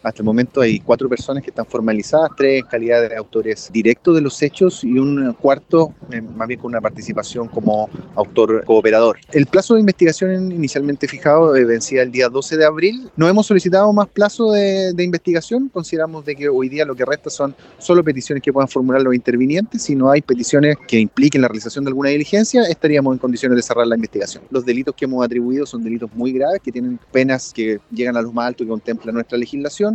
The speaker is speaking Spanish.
Hasta el momento hay 4 personas que están formalizadas, 3 en calidad de autores directos de los hechos y un cuarto más bien con una participación como autor cooperador. El plazo de investigación inicialmente fijado vencía el día 12 de abril. No hemos solicitado más plazo de investigación. Consideramos de que hoy día lo que resta son solo peticiones que puedan formular los intervinientes. Si no hay peticiones que impliquen la realización de alguna diligencia, estaríamos en condiciones de cerrar la investigación. Los delitos que hemos atribuido son delitos muy graves que tienen penas que llegan a los más altos que contempla nuestra legislación.